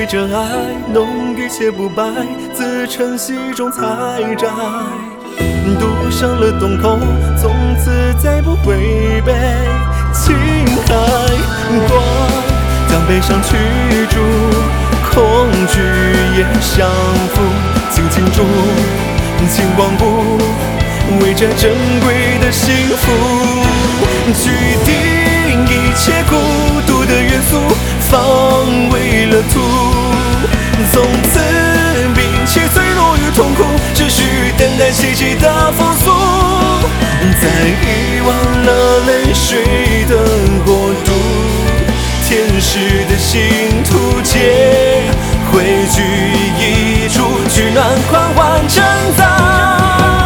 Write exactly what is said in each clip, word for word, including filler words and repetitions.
着爱，弄一切不败，自称戏中采摘。赌上了洞口，从此再不违背。情海光，将悲伤驱逐，恐惧也降服。轻轻住，请光顾，为这珍贵的幸福，去定一切孤独的元素，放为了土。从此摒弃脆弱与痛苦，只需等待奇迹的复苏。在遗忘了泪水的国度，天使的信徒皆汇聚一处，取暖狂欢成长。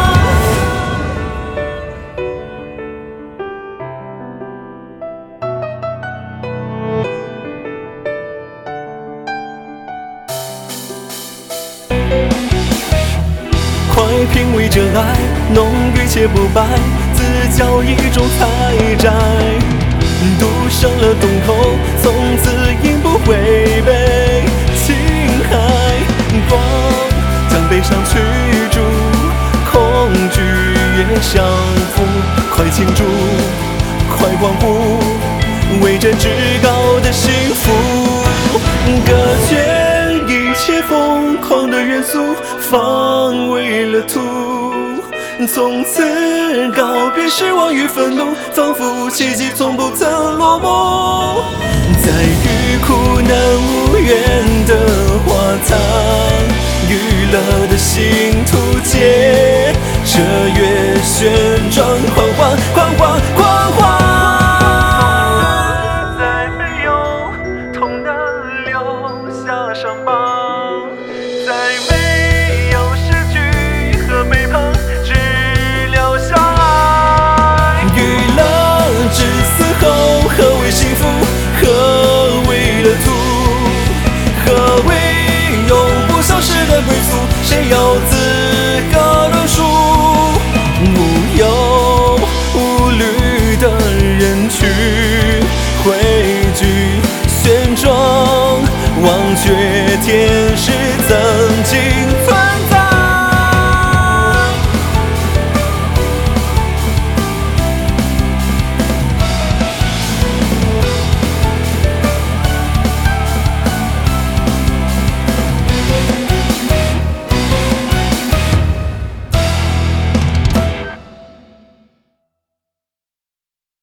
快品味着爱，弄一切不败，自教一种采摘。赌上了洞口，从此应不违背。情海光，将悲伤驱逐，恐惧也降服。快庆祝，快欢呼，为这至高的幸福，隔绝一切疯狂的元素，放为了土。从此告别失望与愤怒，仿佛奇迹从不曾落幕。在欲苦难无缘的花坛，娱乐的心